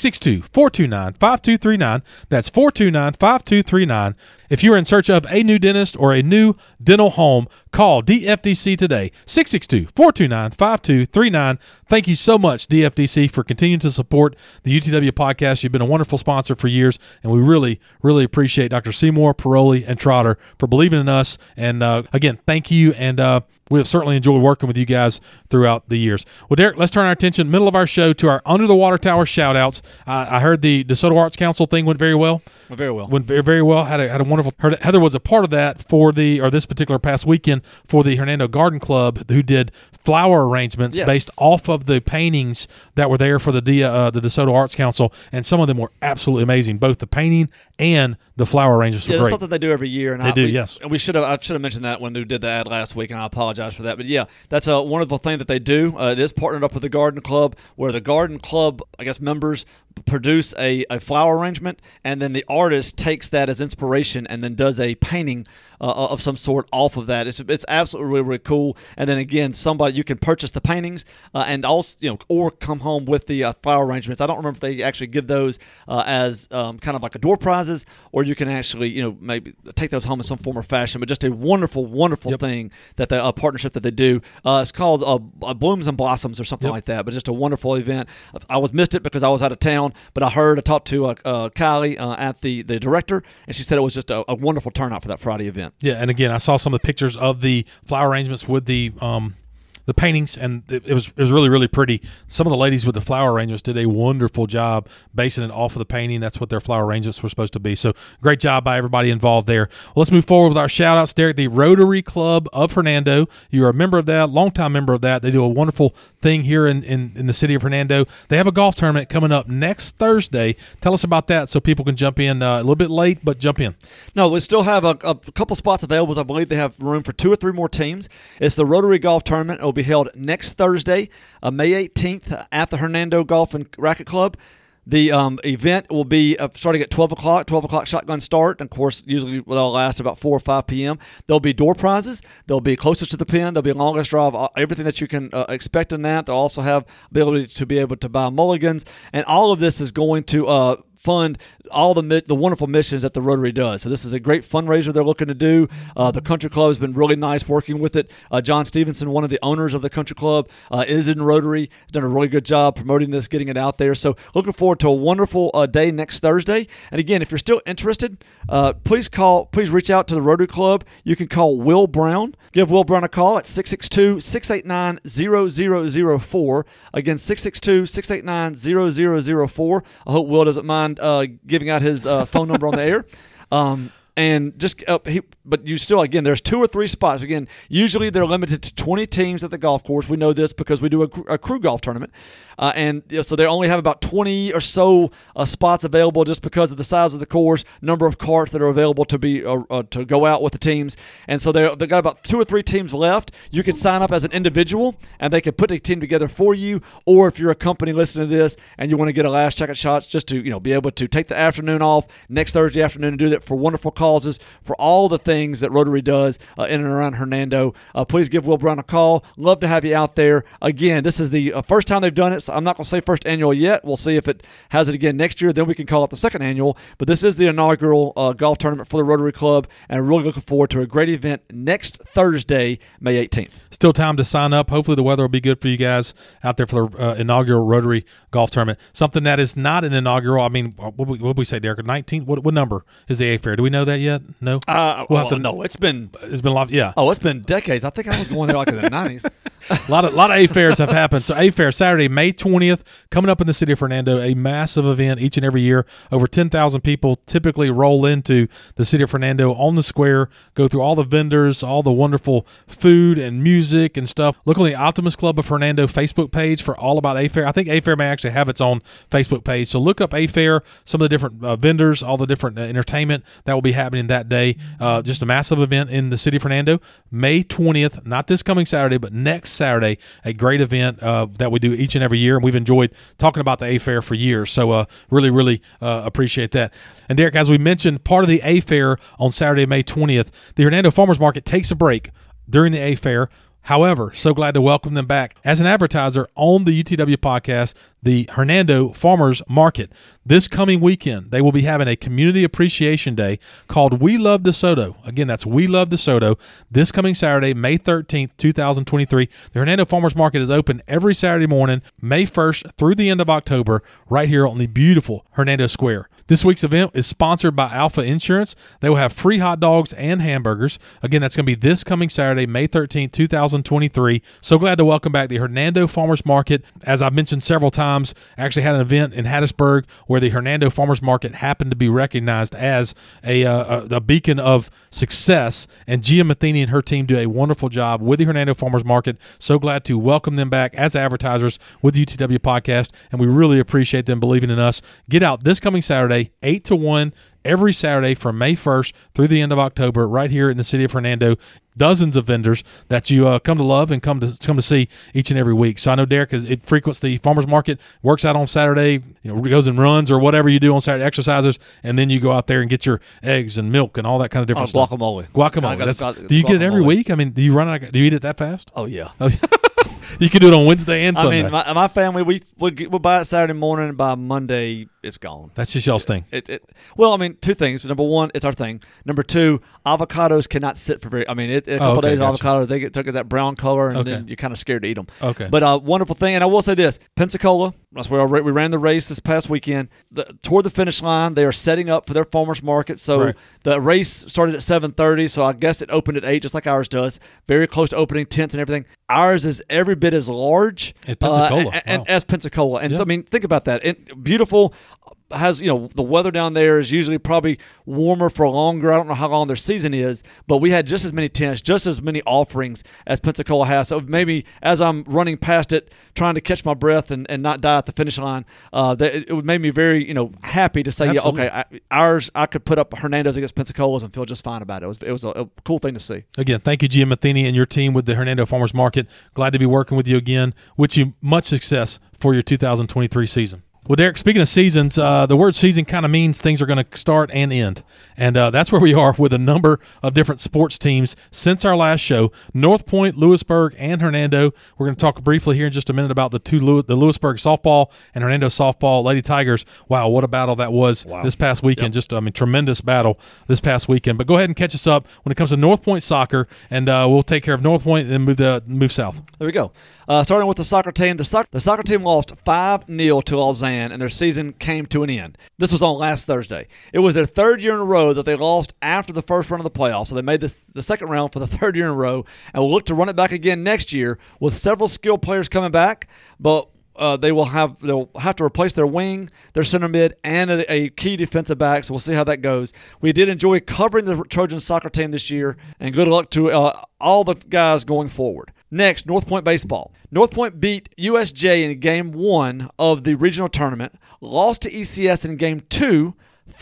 662-429-5239. That's 429-5239. If you are in search of a new dentist or a new dental home, call DFDC today, 662-429-5239. Thank you so much, DFDC, for continuing to support the UTW podcast. You've been a wonderful sponsor for years, and we really, really appreciate Dr. Seymour, Paroli, and Trotter for believing in us. And again, thank you, and we have certainly enjoyed working with you guys throughout the years. Well, Derek, let's turn our attention, middle of our show, to our Under the Water Tower shout-outs. I heard the DeSoto Arts Council thing went very well. Very well. Went very well. Had a wonderful. Heather was a part of that this particular past weekend for the Hernando Garden Club, who did flower arrangements based off of the paintings that were there for the DeSoto Arts Council, and some of them were absolutely amazing. Both the painting and the flower arrangements were that's great. something they do every year. And yes. And I should have mentioned that when we did the ad last week, and I apologize for that. But yeah, that's a wonderful thing that they do. It is partnered up with the Garden Club, where the Garden Club, I guess, members produce a flower arrangement, and then the artist takes that as inspiration and then does a painting of some sort off of that. It's absolutely really, really cool. And then again, you can purchase the paintings and also or come home with the flower arrangements. I don't remember if they actually give those as kind of like a door prizes, or you can actually maybe take those home in some form or fashion. But just a wonderful, wonderful thing that the partnership that they do. It's called Blooms and Blossoms or something like that. But just a wonderful event. I missed it because I was out of town. But I talked to Kylie at the director, and she said it was just a wonderful turnout for that Friday event. Yeah, and again, I saw some of the pictures of the flower arrangements with the the paintings, and it was really, really pretty. Some of the ladies with the flower arrangements did a wonderful job basing it off of the painting. That's what their flower arrangements were supposed to be. So great job by everybody involved there. Well, let's move forward with our shout-outs, Derek. The Rotary Club of Hernando. You are a member of that, longtime member of that. They do a wonderful thing here in the city of Hernando. They have a golf tournament coming up next Thursday. Tell us about that so people can jump in a little bit late, but jump in. No, we still have a couple spots available. I believe they have room for 2 or 3 more teams. It's the Rotary Golf Tournament. It will be held next Thursday, May 18th, at the Hernando Golf and Racket Club. The event will be starting at 12 o'clock. 12 o'clock shotgun start. And, of course, usually they'll last about 4 or 5 p.m. There'll be door prizes. They'll be closest to the pin. There'll be longest drive, everything that you can expect in that. They'll also have ability to be able to buy mulligans. And all of this is going to fund all the wonderful missions that the Rotary does. So this is a great fundraiser they're looking to do. The Country Club has been really nice working with it. John Stevenson, one of the owners of the Country Club, is in Rotary. Has done a really good job promoting this, getting it out there. So looking forward to a wonderful day next Thursday. And again, if you're still interested, please reach out to the Rotary Club. You can call Will Brown. Give Will Brown a call at 662-689-0004. Again, 662-689-0004. I hope Will doesn't mind giving out his phone number on the air. And just, but you still, again, there's 2 or 3 spots. Again, usually they're limited to 20 teams at the golf course. We know this because we do a crew golf tournament. And so they only have about 20 or so spots available just because of the size of the course, number of carts that are available to be to go out with the teams. And so they've got about 2 or 3 teams left. You can sign up as an individual, and they can put a team together for you. Or if you're a company listening to this and you want to get a last second shots just to be able to take the afternoon off next Thursday afternoon and do that for wonderful causes, for all the things that Rotary does in and around Hernando, please give Will Brown a call. Love to have you out there. Again, this is the first time they've done it, so I'm not going to say first annual yet. We'll see if it has it again next year. Then we can call it the second annual. But this is the inaugural golf tournament for the Rotary Club, and really looking forward to a great event next Thursday, May 18th. Still time to sign up. Hopefully the weather will be good for you guys out there for the inaugural Rotary Golf Tournament. Something that is not an inaugural, I mean, what would we say, Derek? 19? What number is the A-Fair? Do we know that yet? No? We'll have to know. It's been a lot. Yeah. Oh, it's been decades. I think I was going there like in the 90s. A lot of A-Fairs have happened. So A-Fair, Saturday, May 20th, coming up in the city of Hernando, a massive event each and every year. Over 10,000 people typically roll into the city of Hernando on the square, go through all the vendors, all the wonderful food and music and stuff. Look on the Optimist Club of Hernando Facebook page for all about A-Fair. I think A-Fair may actually have its own Facebook page. So look up A-Fair, some of the different vendors, all the different entertainment that will be happening that day. Just a massive event in the city of Hernando. May 20th, not this coming Saturday, but next Saturday, a great event that we do each and every year. And we've enjoyed talking about the A-Fair for years. So really appreciate that. And Derek, as we mentioned, part of the A-Fair on Saturday, May 20th, the Hernando Farmers Market takes a break during the A-Fair. However, so glad to welcome them back as an advertiser on the UTW podcast, the Hernando Farmers Market. This coming weekend, they will be having a Community Appreciation Day called We Love DeSoto. Again, that's We Love DeSoto. This coming Saturday, May 13th, 2023. The Hernando Farmers Market is open every Saturday morning, May 1st through the end of October, right here on the beautiful Hernando Square. This week's event is sponsored by Alpha Insurance. They will have free hot dogs and hamburgers. Again, that's going to be this coming Saturday, May 13th, 2023. So glad to welcome back the Hernando Farmers Market. As I've mentioned several times, I actually had an event in Hattiesburg where the Hernando Farmers Market happened to be recognized as a beacon of success, and Gia Matheny and her team do a wonderful job with the Hernando Farmers Market. So glad to welcome them back as advertisers with the UTW podcast, and we really appreciate them believing in us. Get out this coming Saturday, 8 to 1, every Saturday from May 1st through the end of October, right here in the city of Hernando. Dozens of vendors that you come to love and come to see each and every week. So I know Derek it frequents the farmers market, works out on Saturday, goes and runs or whatever you do on Saturday, exercises, and then you go out there and get your eggs and milk and all that kind of different stuff. Guacamole. Do you get it every week? I mean, do you eat it that fast? Oh yeah. You can do it on Wednesday and Sunday. I mean, my family, we'll buy it Saturday morning, and by Monday it's gone. That's just y'all's thing. Well, I mean, two things. Number one, it's our thing. Number two, avocados cannot sit for very. I mean, a couple days of avocado, they get that brown color, and then you're kind of scared to eat them. Okay. But wonderful thing, and I will say this: Pensacola. That's where we ran the race this past weekend. Toward the finish line, they are setting up for their farmers market. So the race started at 7:30. So I guess it opened at 8, just like ours does. Very close to opening, tents and everything. Ours is every bit as large as Pensacola. And so I mean, think about that. Beautiful. Has the weather down there is usually probably warmer for longer. I don't know how long their season is, but we had just as many tents, just as many offerings as Pensacola has. So maybe as I'm running past it, trying to catch my breath and not die at the finish line, it would make me very happy to say, Absolutely. ours I could put up Hernando's against Pensacola's and feel just fine about it. It was a cool thing to see. Again, thank you, Jim Matheny and your team with the Hernando Farmers Market. Glad to be working with you again. Wish you much success for your 2023 season. Well, Derek, speaking of seasons, the word season kind of means things are going to start and end. And that's where we are with a number of different sports teams since our last show. North Point, Lewisburg, and Hernando. We're going to talk briefly here in just a minute about the Lewisburg softball and Hernando softball Lady Tigers. Wow, what a battle that was this past weekend. Just, tremendous battle this past weekend. But go ahead and catch us up when it comes to North Point soccer, and we'll take care of North Point and then move south. There we go. Starting with the soccer team. The soccer team lost 5-0 to Lausanne, and their season came to an end. This was on last Thursday. It was their third year in a row that they lost after the first round of the playoffs. So they made this the second round for the third year in a row, and will look to run it back again next year with several skilled players coming back. But they'll have to replace their wing, their center mid, and a key defensive back. So we'll see how that goes. We did enjoy covering the Trojans soccer team this year, and good luck to all the guys going forward. Next, North Point baseball. North Point beat USJ in Game 1 of the regional tournament, lost to ECS in Game 2,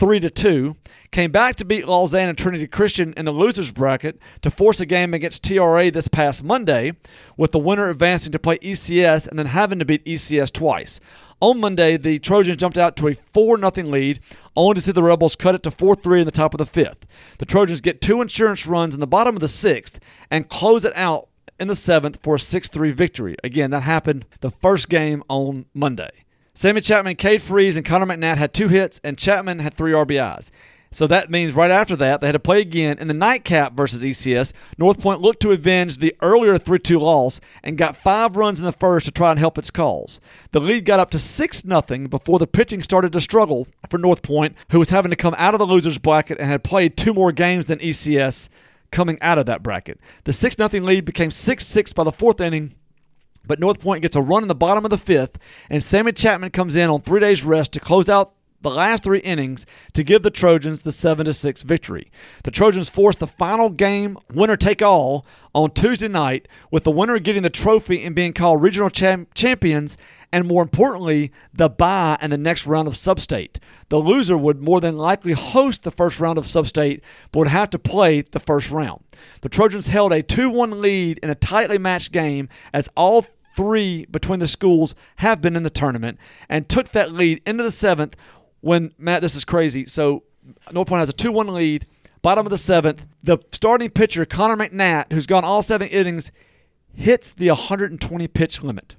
3-2, came back to beat Lausanne and Trinity Christian in the losers bracket to force a game against TRA this past Monday, with the winner advancing to play ECS and then having to beat ECS twice. On Monday, the Trojans jumped out to a 4-0 lead, only to see the Rebels cut it to 4-3 in the top of the 5th. The Trojans get 2 insurance runs in the bottom of the 6th and close it out in the 7th for a 6-3 victory. Again, that happened the first game on Monday. Sammy Chapman, Cade Freeze, and Connor McNatt had 2 hits, and Chapman had 3 RBIs. So that means right after that, they had to play again in the nightcap versus ECS. North Point looked to avenge the earlier 3-2 loss and got 5 runs in the first to try and help its cause. The lead got up to 6-0 before the pitching started to struggle for North Point, who was having to come out of the losers bracket and had played 2 more games than ECS coming out of that bracket. The 6-0 lead became 6-6 by the 4th inning, but North Point gets a run in the bottom of the 5th, and Sammy Chapman comes in on 3 days rest to close out the last 3 innings to give the Trojans the 7-6 victory. The Trojans forced the final game winner-take-all on Tuesday night, with the winner getting the trophy and being called regional champions, and more importantly, the bye in the next round of Sub-State. The loser would more than likely host the first round of Sub-State, but would have to play the first round. The Trojans held a 2-1 lead in a tightly matched game, as all 3 between the schools have been in the tournament, and took that lead into the 7th when, Matt, this is crazy. So North Point has a 2-1 lead, bottom of the 7th. The starting pitcher, Connor McNatt, who's gone all 7 innings, hits the 120-pitch limit.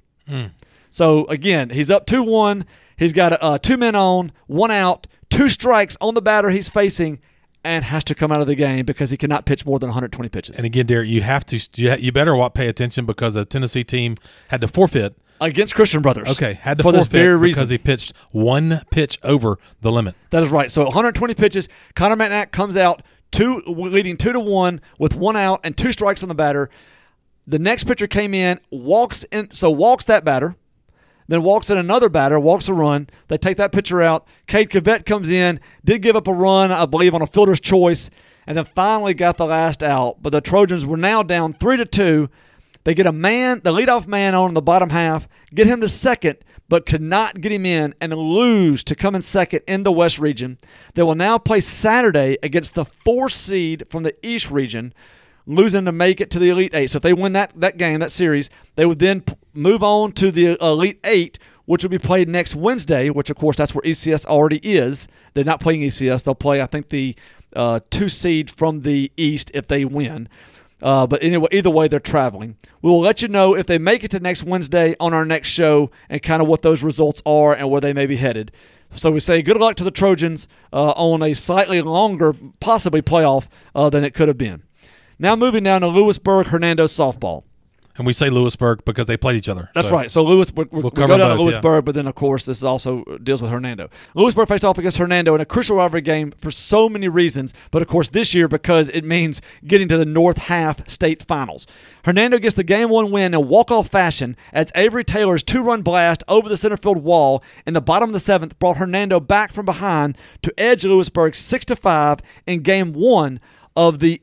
So, again, he's up 2-1. He's got 2 men on, 1 out, 2 strikes on the batter he's facing, and has to come out of the game because he cannot pitch more than 120 pitches. And again, Derek, you better pay attention because the Tennessee team had to forfeit against Christian Brothers. Okay, had to for forfeit this very reason. because he pitched 1 pitch over the limit. That is right. So 120 pitches. Connor McNatt comes out leading 2-1 with 1 out and 2 strikes on the batter. The next pitcher came in, walks that batter. Then walks in another batter, walks a run. They take that pitcher out. Cade Cavett comes in, did give up a run, I believe, on a fielder's choice, and then finally got the last out. But the Trojans were now down 3-2. They get the leadoff man on in the bottom half, get him to second, but could not get him in and lose to come in second in the West region. They will now play Saturday against the 4th seed from the East region, losing to make it to the Elite 8. So if they win that game, that series, they would then move on to the Elite 8, which will be played next Wednesday, which, of course, that's where ECS already is. They're not playing ECS. They'll play, I think, the 2 seed from the East if they win. But anyway, either way, they're traveling. We will let you know if they make it to next Wednesday on our next show and kind of what those results are and where they may be headed. So we say good luck to the Trojans on a slightly longer, possibly playoff than it could have been. Now moving down to Lewisburg Hernando softball. And we say Lewisburg because they played each other. That's right. So Lewisburg, we'll go cover down to both, Lewisburg, but then, of course, this also deals with Hernando. Lewisburg faced off against Hernando in a crucial rivalry game for so many reasons, but, of course, this year because it means getting to the North Half State Finals. Hernando gets the Game 1 win in walk-off fashion as Avery Taylor's 2-run blast over the center field wall in the bottom of the 7th brought Hernando back from behind to edge Lewisburg 6-5 in Game 1 of the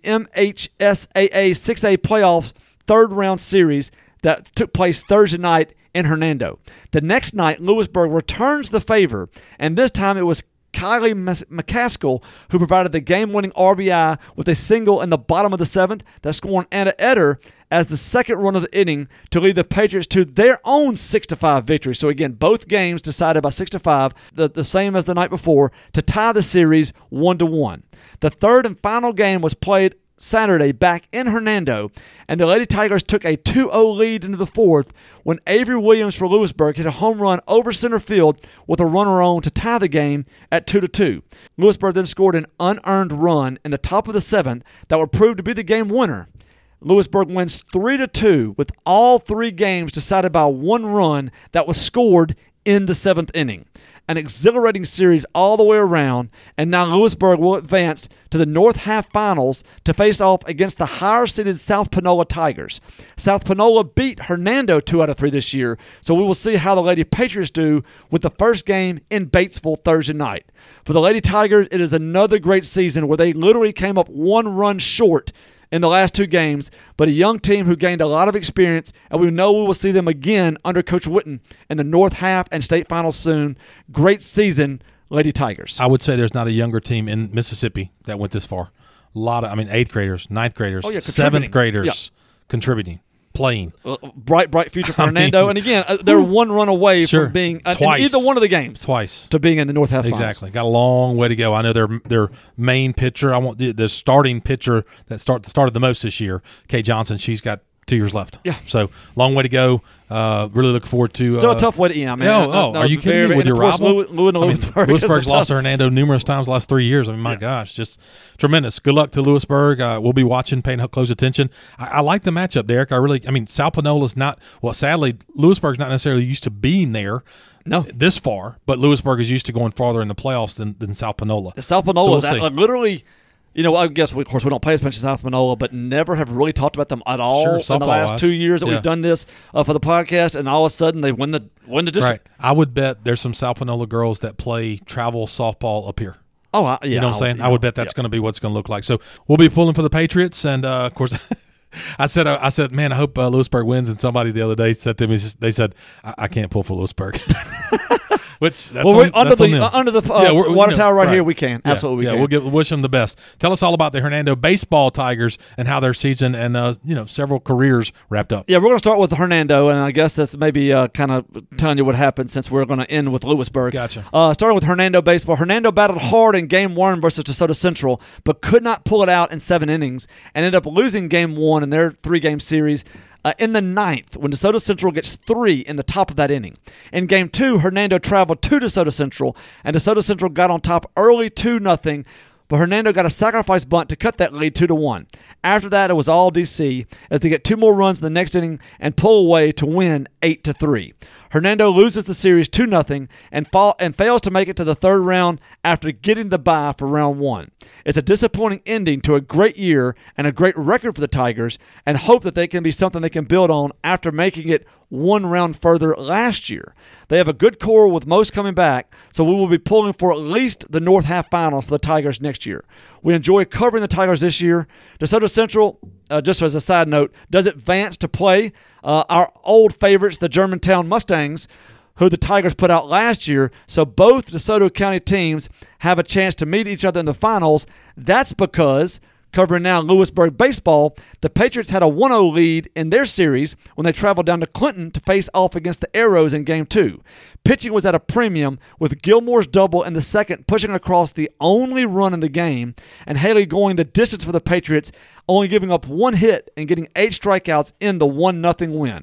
MHSAA 6A playoffs third-round series that took place Thursday night in Hernando. The next night, Lewisburg returns the favor, and this time it was Kylie McCaskill who provided the game-winning RBI with a single in the bottom of the 7th that scored Anna Eder as the second run of the inning to lead the Patriots to their own 6-5 victory. So again, both games decided by 6-5, the same as the night before, to tie the series 1-1. The third and final game was played Saturday back in Hernando, and the Lady Tigers took a 2-0 lead into the 4th when Avery Williams for Lewisburg hit a home run over center field with a runner on to tie the game at 2-2. Lewisburg then scored an unearned run in the top of the 7th that would prove to be the game winner. Lewisburg wins 3-2 with all three games decided by one run that was scored in the 7th inning. An exhilarating series all the way around, and now Lewisburg will advance to the North Half Finals to face off against the higher-seeded South Panola Tigers. South Panola beat Hernando 2 out of 3 this year, so we will see how the Lady Patriots do with the first game in Batesville Thursday night. For the Lady Tigers, it is another great season where they literally came up one run short in the last 2 games, but a young team who gained a lot of experience, and we know we will see them again under Coach Witten in the North Half and State Finals soon. Great season, Lady Tigers. I would say there's not a younger team in Mississippi that went this far. A lot of, 8th graders, 9th graders, 7th graders contributing, playing. Bright future for Hernando. And again, they're one run away from being in either one of the games. Twice. To being in the North Half Finals. Exactly. Got a long way to go. I know their main pitcher, I want the starting pitcher that started the most this year, Kay Johnson, she's got 2 years left. Yeah. So long way to go. Really look forward to. Still a tough way to end. Are you kidding me with your rival? Lewisburg's lost to Hernando numerous times the last 3 years. My gosh, just tremendous. Good luck to Lewisburg. We'll be watching, paying close attention. I like the matchup, Derek. South Panola's not, sadly, Lewisburg's not necessarily used to being there. No, this far, but Lewisburg is used to going farther in the playoffs than South Panola. The South Panola is literally. I guess, of course, we don't pay as much as South Panola, but never have really talked about them at all in the last 2 years that we've done this for the podcast, and all of a sudden they win the district. Right. I would bet there's some South Panola girls that play travel softball up here. Oh, yeah. You know what I'm saying? I would bet that's going to be what's going to look like. So we'll be pulling for the Patriots, and, of course – I said, man, I hope Lewisburg wins. And somebody the other day said to me, they said, I can't pull for Lewisburg. Which that's under the water tower right here, we can. Absolutely, we can. We'll wish them the best. Tell us all about the Hernando baseball Tigers and how their season and several careers wrapped up. Yeah, we're going to start with Hernando, and I guess that's maybe kind of telling you what happened since we're going to end with Lewisburg. Gotcha. Starting with Hernando baseball. Hernando battled hard in Game 1 versus DeSoto Central, but could not pull it out in 7 innings and ended up losing Game 1 in their 3-game series. In the 9th, when DeSoto Central gets 3 in the top of that inning. In Game 2, Hernando traveled to DeSoto Central, and DeSoto Central got on top early 2-0, but Hernando got a sacrifice bunt to cut that lead 2-1. After that, it was all DC as they get 2 more runs in the next inning and pull away to win 8-3. Hernando loses the series 2-0 and fails to make it to the 3rd round after getting the bye for round 1. It's a disappointing ending to a great year and a great record for the Tigers, and hope that they can be something they can build on after making it 1 round further last year. They have a good core with most coming back, so we will be pulling for at least the North Half Finals for the Tigers next year. We enjoy covering the Tigers this year. DeSoto Central, just as a side note, does advance to play our old favorites, the Germantown Mustangs, who the Tigers put out last year. So both DeSoto County teams have a chance to meet each other in the finals. That's because, covering now Lewisburg baseball, the Patriots had a 1-0 lead in their series when they traveled down to Clinton to face off against the Arrows in Game 2. Pitching was at a premium, with Gilmore's double in the 2nd pushing across the only run in the game, and Haley going the distance for the Patriots, only giving up 1 hit and getting 8 strikeouts in the 1-0 win.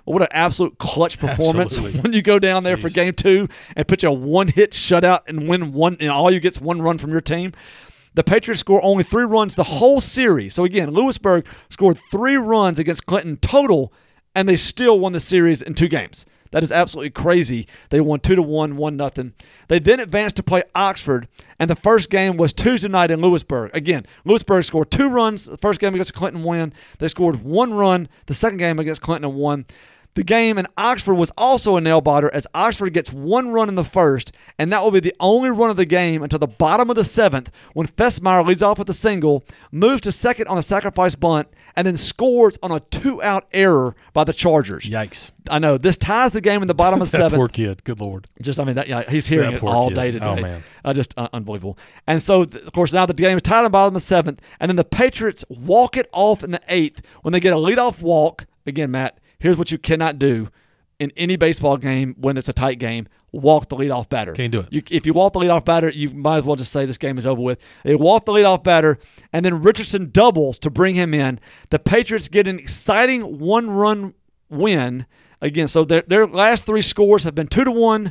what an absolute clutch performance Absolutely. when you go down there for Jeez. game 2 and put you a one-hit shutout and win one, and all you get's one run from your team. The Patriots score only 3 runs the whole series. So again, Lewisburg scored 3 runs against Clinton total, and they still won the series in 2 games. That is absolutely crazy. They won 2-1, 1-0. They then advanced to play Oxford, and the first game was Tuesday night in Lewisburg. Again, Lewisburg scored 2 runs the first game against Clinton, win. They scored 1 run the second game against Clinton, and won. The game in Oxford was also a nail-biter, as Oxford gets 1 run in the first, and that will be the only run of the game until the bottom of the 7th, when Fessmeyer leads off with a single, moves to second on a sacrifice bunt, and then scores on a 2-out error by the Chargers. Yikes. I know. This ties the game in the bottom of That 7th. poor kid. Good Lord. He's hearing That it poor all kid. day today. Oh, man. Just unbelievable. And so, of course, now the game is tied in the bottom of 7th, and then the Patriots walk it off in the 8th when they get a leadoff walk. Again, Matt, here's what you cannot do in any baseball game when it's a tight game: walk the leadoff batter. Can't do it. If you walk the leadoff batter, you might as well just say this game is over with. They walk the leadoff batter, and then Richardson doubles to bring him in. The Patriots get an exciting 1-run win. Again, so their last 3 scores have been 2-1,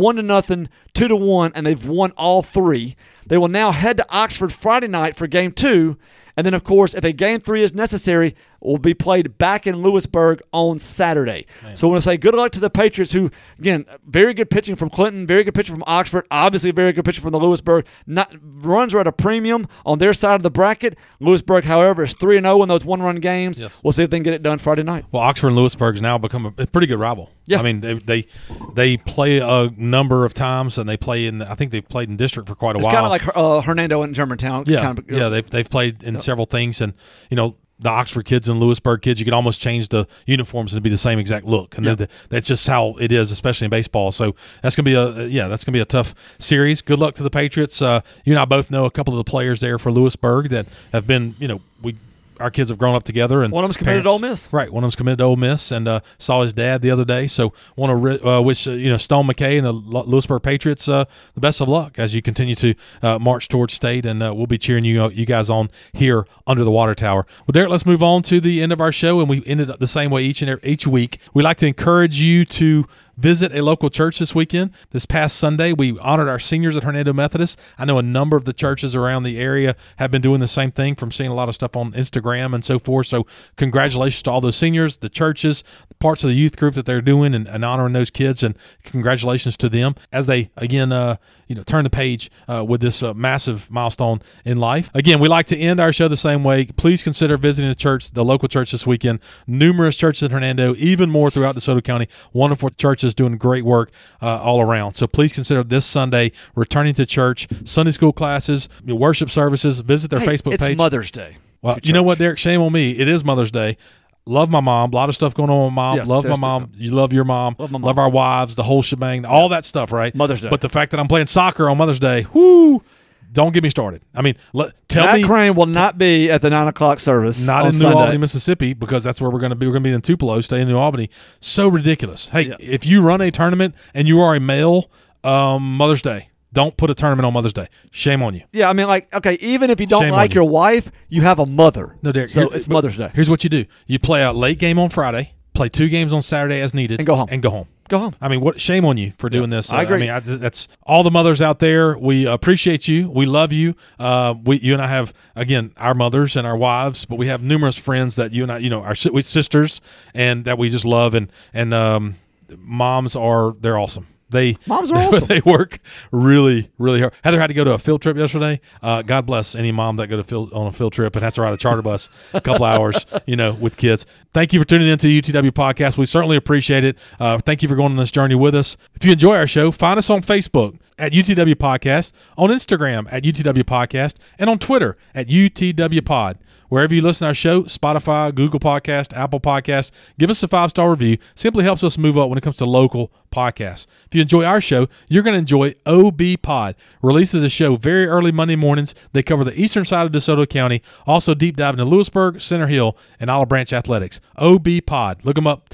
1-0, 2-1, and they've won all 3. They will now head to Oxford Friday night for Game 2, and then, of course, if a Game 3 is necessary, will be played back in Lewisburg on Saturday. Man. So I want to say good luck to the Patriots, who, again, very good pitching from Clinton, very good pitching from Oxford, obviously very good pitching from the Lewisburg. Runs are at a premium on their side of the bracket. Lewisburg, however, is 3-0 in those 1-run games. Yes. We'll see if they can get it done Friday night. Well, Oxford and Lewisburg has now become a pretty good rival. Yeah. I mean, they play a number of times, and they play in. I think they've played in district for quite a It's while. kind of like Hernando and Germantown. Yeah, kind of, they've played in several things, and the Oxford kids and Lewisburg kids, you could almost change the uniforms and it'd be the same exact look, and that's just how it is, especially in baseball. So that's gonna be a tough series. Good luck to the Patriots. You and I both know a couple of the players there for Lewisburg that have been, our kids have grown up together, and One of them's committed to Ole Miss. Right, one of them's committed to Ole Miss, and saw his dad the other day. So want to wish Stone McKay and the Lewisburg Patriots the best of luck as you continue to march towards state, and we'll be cheering you guys on here under the water tower. Well, Derek, let's move on to the end of our show, and we ended up the same way each week. We like to encourage you to visit a local church this weekend. This past Sunday, we honored our seniors at Hernando Methodist. I know a number of the churches around the area have been doing the same thing, from seeing a lot of stuff on Instagram and so forth. So congratulations to all those seniors, the churches, the parts of the youth group that they're doing and honoring those kids, and congratulations to them as they, again, turn the page with this massive milestone in life. Again, we like to end our show the same way. Please consider visiting the local church this weekend. Numerous churches in Hernando, even more throughout DeSoto County. Wonderful churches doing great work all around. So please consider this Sunday returning to church, Sunday school classes, worship services. Visit their Facebook page. It's Mother's Day. Well, you know what, Derek? Shame on me. It is Mother's Day. Love my mom. A lot of stuff going on with my mom. Yes, love my mom. You love your mom. Love my mom. Love our wives, the whole shebang, all that stuff, right? Mother's Day. But the fact that I'm playing soccer on Mother's Day, whoo, don't get me started. I mean, tell Matt me. Crane will not be at the 9 o'clock service. Not on in New Sunday. Albany, Mississippi, because that's where we're going to be. We're going to be in Tupelo, stay in New Albany. So ridiculous. Hey, Yeah. if you run a tournament and you are a male, Mother's Day, don't put a tournament on Mother's Day. Shame on you. Yeah, I mean, even if you don't Shame on like you. your wife, you have a mother. No, Derek. So it's Mother's Day. Here's what you do: you play a late game on Friday, play 2 games on Saturday as needed, And go home. Go home. I mean, what shame on you for doing this? I agree. I mean, that's all the mothers out there. We appreciate you. We love you. You and I have, again, our mothers and our wives, but we have numerous friends that you and I, our sisters, and that we just love. And moms they're awesome. Moms are awesome. They work really, really hard. Heather had to go to a field trip yesterday. God bless any mom that go on a field trip and has to ride a charter bus a couple hours, with kids. Thank you for tuning into the UTW podcast. We certainly appreciate it. Thank you for going on this journey with us. If you enjoy our show, find us on Facebook at UTW Podcast, on Instagram at UTW Podcast, and on Twitter at UTW Pod. Wherever you listen to our show, Spotify, Google Podcast, Apple Podcast, give us a 5-star review. Simply helps us move up when it comes to local podcasts. If you enjoy our show, you're going to enjoy OB Pod. Releases a show very early Monday mornings. They cover the eastern side of DeSoto County. Also deep dive into Lewisburg, Center Hill, and Olive Branch athletics. OB Pod. Look them up today.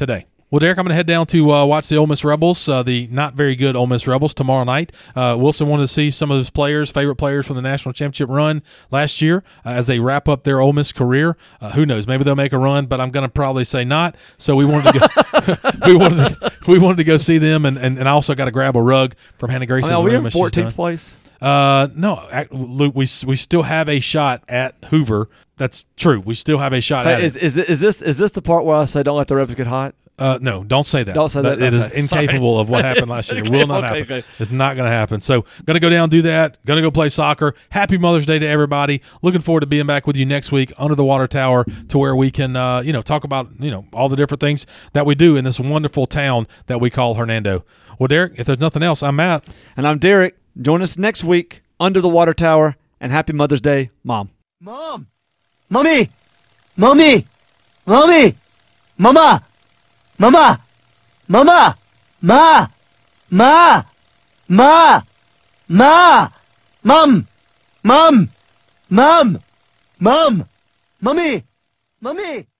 Well, Derek, I'm going to head down to watch the Ole Miss Rebels, the not very good Ole Miss Rebels, tomorrow night. Wilson wanted to see some of his favorite players from the national championship run last year as they wrap up their Ole Miss career. Who knows? Maybe they'll make a run, but I'm going to probably say not. So we wanted to go. we wanted to go see them, and I also got to grab a rug from Hannah Grace's room. Are we in 14th place? No, Luke, we still have a shot at Hoover. That's true. We still have a shot at it. Is this the part where I say don't let the Rebels get hot? No, don't say that. Don't say that. It is incapable of what happened last year. It will not happen. It's not going to happen. So, going to go down and do that. Going to go play soccer. Happy Mother's Day to everybody. Looking forward to being back with you next week under the water tower to where we can, talk about, all the different things that we do in this wonderful town that we call Hernando. Well, Derek, if there's nothing else, I'm Matt. And I'm Derek. Join us next week under the water tower. And happy Mother's Day, Mom. Mom. Mommy. Mommy. Mommy. Mama. Mama. Mama, ma, ma, ma, ma, mum, mum, mum, mum, mummy, mummy.